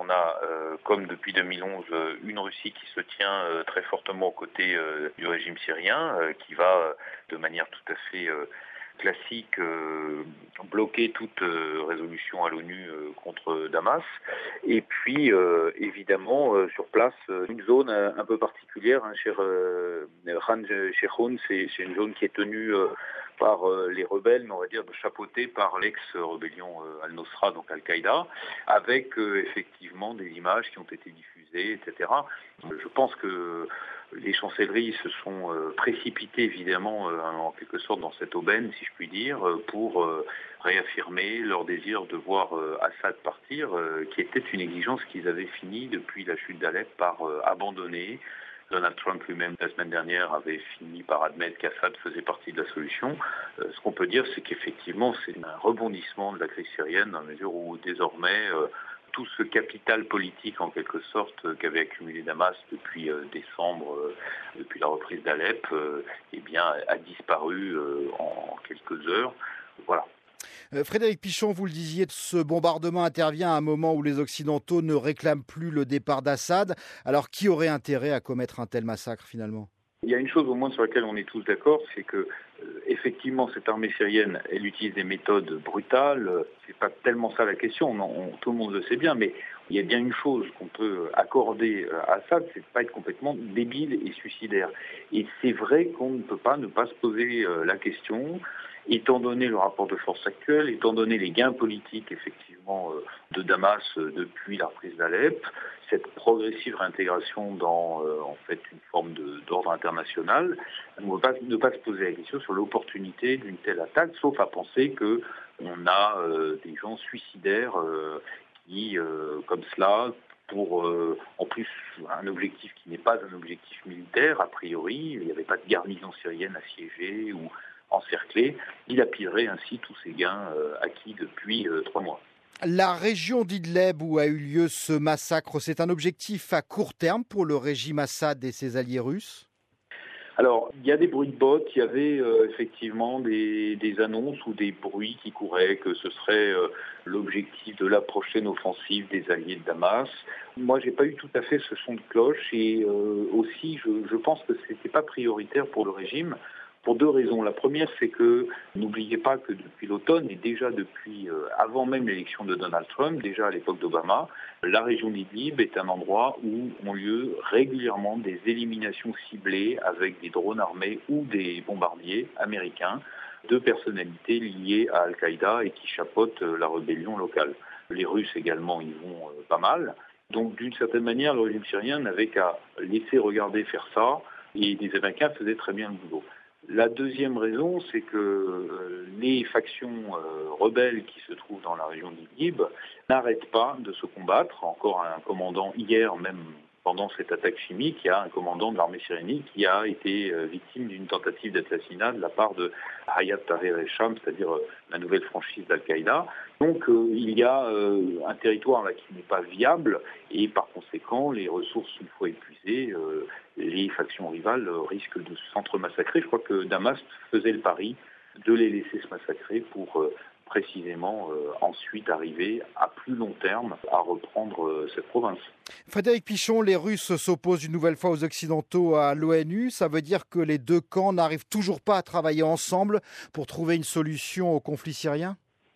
a, comme depuis 2011, une Russie qui se tient très fortement aux côtés du régime syrien, qui va de manière tout à fait classique bloquer toute résolution à l'ONU contre Damas. Et puis, évidemment, sur place, une zone un peu particulière, chez Khan Sheikhoun, c'est une zone qui est tenue par les rebelles, mais on va dire chapeautée par l'ex-rébellion Al-Nosra, donc Al-Qaïda, avec effectivement des images qui ont été diffusées, etc. Je pense que les chancelleries se sont précipitées évidemment en quelque sorte dans cette aubaine, si je puis dire, pour réaffirmer leur désir de voir Assad partir, qui était une exigence qu'ils avaient fini depuis la chute d'Alep par abandonner. Donald Trump lui-même, la semaine dernière, avait fini par admettre qu'Assad faisait partie de la solution. Ce qu'on peut dire, c'est qu'effectivement, c'est un rebondissement de la crise syrienne, dans la mesure où désormais, tout ce capital politique, en quelque sorte, qu'avait accumulé Damas depuis décembre, depuis la reprise d'Alep, a disparu en quelques heures. Voilà. Frédéric Pichon, vous le disiez, ce bombardement intervient à un moment où les Occidentaux ne réclament plus le départ d'Assad. Alors, qui aurait intérêt à commettre un tel massacre, finalement ? Il y a une chose au moins sur laquelle on est tous d'accord, c'est que effectivement cette armée syrienne, elle utilise des méthodes brutales. C'est pas tellement ça la question, tout le monde le sait bien, mais il y a bien une chose qu'on peut accorder à Assad, c'est de pas être complètement débile et suicidaire. Et c'est vrai qu'on ne peut pas ne pas se poser la question, étant donné le rapport de force actuel, étant donné les gains politiques effectivement de Damas depuis la reprise d'Alep, cette progressive réintégration dans en fait une forme d'ordre international, on ne peut pas ne pas se poser la question sur l'opportunité d'une telle attaque, sauf à penser que on a des gens suicidaires qui, comme cela, pour en plus un objectif qui n'est pas un objectif militaire, a priori, il n'y avait pas de garnison syrienne assiégée ou encerclée, dilapiderait ainsi tous ces gains acquis depuis 3 mois. La région d'Idleb où a eu lieu ce massacre, c'est un objectif à court terme pour le régime Assad et ses alliés russes ? Alors, il y a des bruits de bottes, il y avait effectivement des annonces ou des bruits qui couraient que ce serait l'objectif de la prochaine offensive des alliés de Damas. Moi, j'ai pas eu tout à fait ce son de cloche et aussi, je pense que c'était pas prioritaire pour le régime. Pour 2 raisons. La première, c'est que n'oubliez pas que depuis l'automne et déjà depuis avant même l'élection de Donald Trump, déjà à l'époque d'Obama, la région d'Idlib est un endroit où ont lieu régulièrement des éliminations ciblées avec des drones armés ou des bombardiers américains de personnalités liées à Al-Qaïda et qui chapeautent la rébellion locale. Les Russes également y vont pas mal. Donc d'une certaine manière, le régime syrien n'avait qu'à laisser regarder faire ça et les Américains faisaient très bien le boulot. La deuxième raison, c'est que les factions rebelles qui se trouvent dans la région d'Idlib n'arrêtent pas de se combattre. Encore un commandant, hier même pendant cette attaque chimique, il y a un commandant de l'armée syrienne qui a été victime d'une tentative d'assassinat de la part de Hayat Tahrir el-Sham, c'est-à-dire la nouvelle franchise d'Al-Qaïda. Donc il y a un territoire là qui n'est pas viable et par conséquent les ressources une fois épuisées, les factions rivales risquent de s'entre-massacrer. Je crois que Damas faisait le pari de les laisser se massacrer pour précisément ensuite arriver à plus long terme à reprendre cette province. Frédéric Pichon, les Russes s'opposent une nouvelle fois aux Occidentaux à l'ONU. Ça veut dire que les deux camps n'arrivent toujours pas à travailler ensemble pour trouver une solution au conflit syrien ?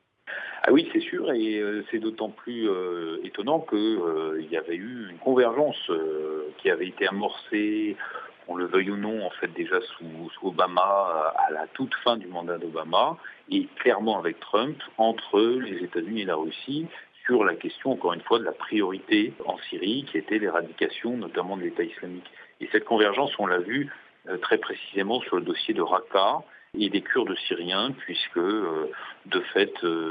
Ah oui, c'est sûr, et c'est d'autant plus étonnant qu'il y avait eu une convergence qui avait été amorcée, qu'on le veuille ou non, en fait déjà sous Obama, à la toute fin du mandat d'Obama, et clairement avec Trump, entre les États-Unis et la Russie, sur la question, encore une fois, de la priorité en Syrie, qui était l'éradication notamment de l'État islamique. Et cette convergence, on l'a vu très précisément sur le dossier de Raqqa et des Kurdes syriens, puisque de fait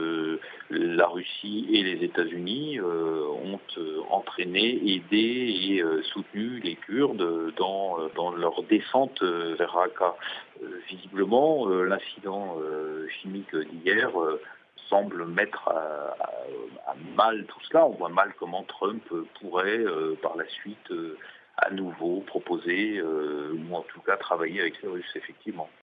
la Russie et les États-Unis ont entraîné, aidé et soutenu les Kurdes dans leur descente vers Raqqa. Visiblement, l'incident chimique d'hier semble mettre à mal tout cela. On voit mal comment Trump pourrait par la suite à nouveau proposer ou en tout cas travailler avec les Russes, effectivement.